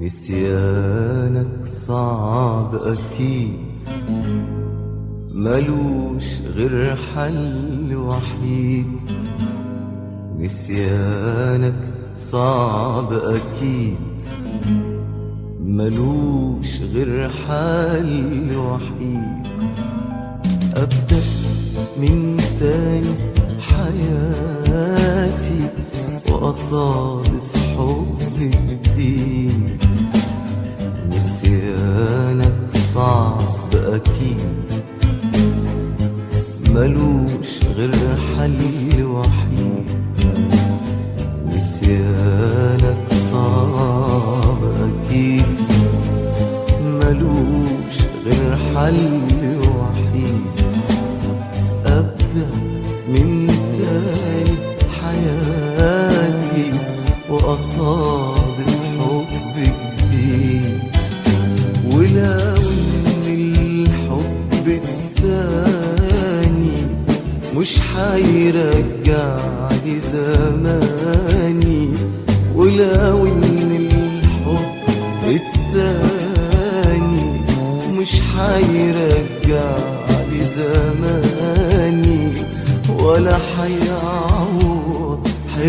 نسيانك صعب أكيد، ملوش غير حل وحيد. نسيانك صعب أكيد، ملوش غير حل وحيد. أبدأ من تاني حياتي وأصادف حب جديد. نسيانك صعب أكيد، ملوش غير حل وحيد. نسيانك صعب أكيد، ملوش غير حل وحيد. أبدأ من تاني حياتي وأصادف حب جديد. ولو إن الحب التاني مش حيرجع لي زماني، ولو إن الحب التاني مش حيرجع لي زماني، ولا حيعوض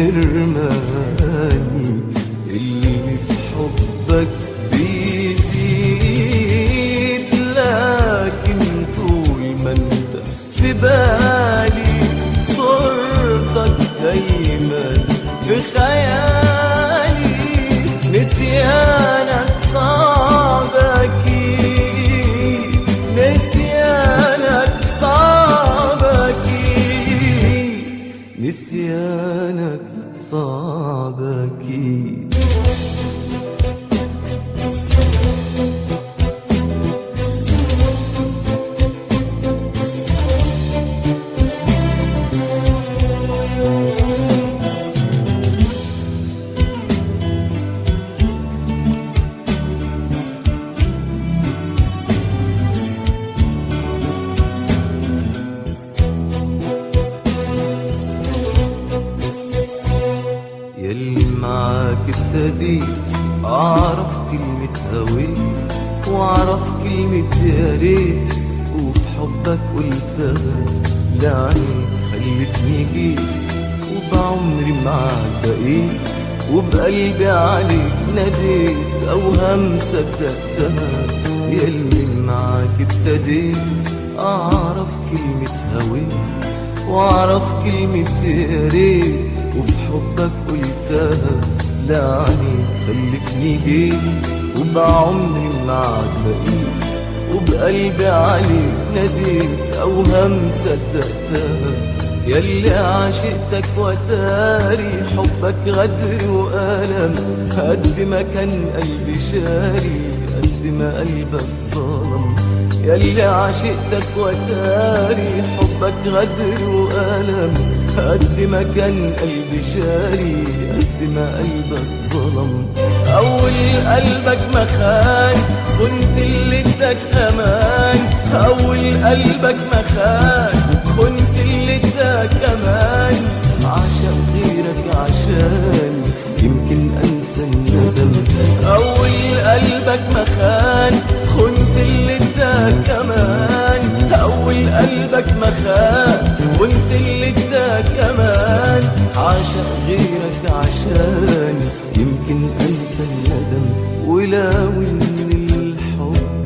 حرماني اللي في حبك بيزيد. لكن طول ما انت في بالي صورتك دايما في خيالي. نسيانك صعب أكيد، نسيانك صعب أكيد، نسيانك صعب أكيد. ياللي معاك ابتديت أعرف كلمة هويت، وأعرف كلمة يا ريت، وفي حبك قلتها لعنيك خلتني جيت، وبعمري معاك بقيت، وبقلبي عليك ناديت أوهام صدقتها. ياللي معاك ابتديت أعرف كلمة هويت، وأعرف كلمة يا ريت، وفي حبك قلتها لعنيك خلتني جيت، وبعمري معاك بقيت، وبقلبي عليك ناديت أوهام صدقتها. ياللي عاشقتك وتاري حبك غدر وألم، قد ما كان قلبي شاري قد ما قلبك ظلم. ياللي عاشقتك وتاري حبك غدر وألم، قد ما كان قلبي شاري قد ما قلبك ظلم. أول قلبك ما خان كنت اللي اداك أمان، أول قلبك ما خان كنت اللي اداك أمان. عشق غيرك عشان يمكن أنسى الندم. أول قلبك ما خان كنت اللي اداك أمان، أول قلبك ما خان كنت اللي اداك أمان. عاشق غيرك عشان يمكن أنسى الندم. ولو إن الحب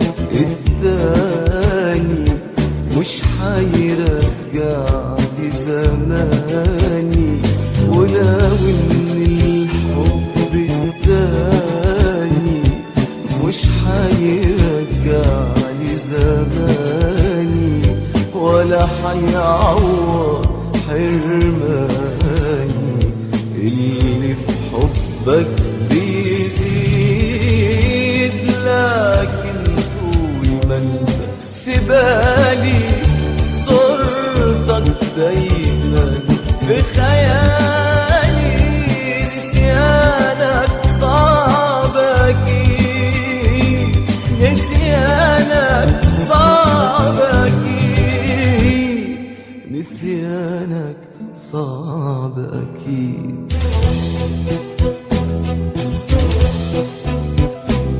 التاني مش حيرجع لي زماني، ولو إن الحب التاني مش حيرجع لي زماني، ولا حيعوض حرماني اللي في حبك بيزيد. لكن طول ما انت في بالي صورتك دايما في خيالي. نسيانك صعب أكيد، نسيانك صعب أكيد، نسيانك صعب أكيد.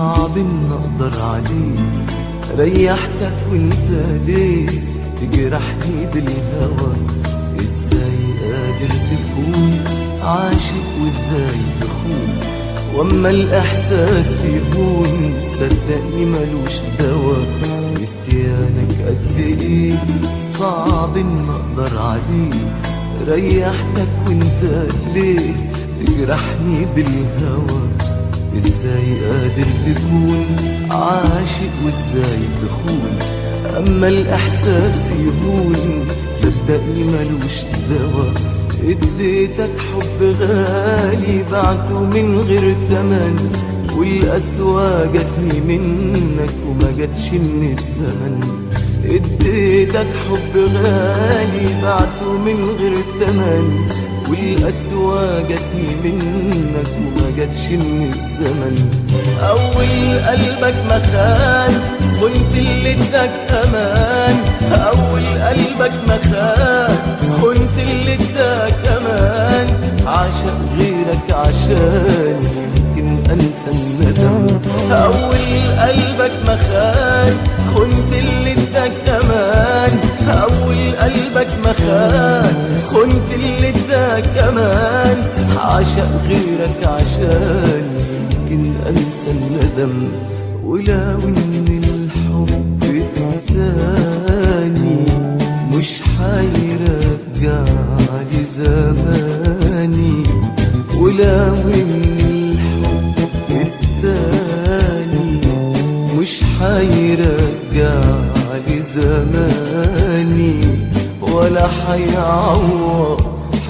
صعب ان اقدر عليه. ريحتك وانت ليه تجرحني بالهوى؟ ازاي قادر تكون عاشق وازاي تخون؟ واما الاحساس يهون صدقني ملوش دوا. نسيانك قد ايه صعب ان اقدر عليه. ريحتك وانت ليه تجرحني بالهوى؟ ازاي قادر تكون عاشق وازاي تخون؟ اما الاحساس يهون صدقني ملوش دوا. اديتك حب غالي بعته من غير تمن، والقسوة جاتني منك وما جاتش من الزمن. اديتك حب غالي بعته من غير تمن، والقسوة جاتني منك وما جاتش من الزمن. أول قلبك ما خان كنت اللي اداك أمان. أول قلبك ما خان كنت اللي اداك أمان. عاشق غيرك عشان يمكن أنسى الندم. أول قلبك ما خان كنت اللي اداك أمان. أول قلبك ما خان كنت اللي اداك أمان. عاشق غيرك عشان يمكن أنسى الندم. ولو إن الحب التاني مش حيرجع لي زماني. ولو إن الحب التاني مش حيرجع لي زماني، ولا حيعوض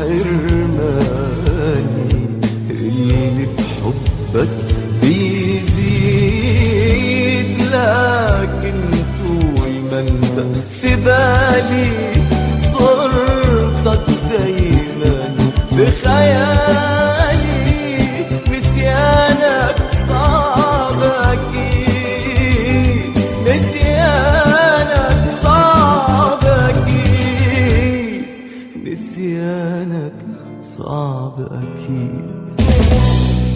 حرماني. اللي في حبك بيزيد، لكن طول ما انت في بالي صورتك دايما بخيالي. نسيانك صعب اكيد، نسيانك صعب اكيد، نسيانك صعب اكيد.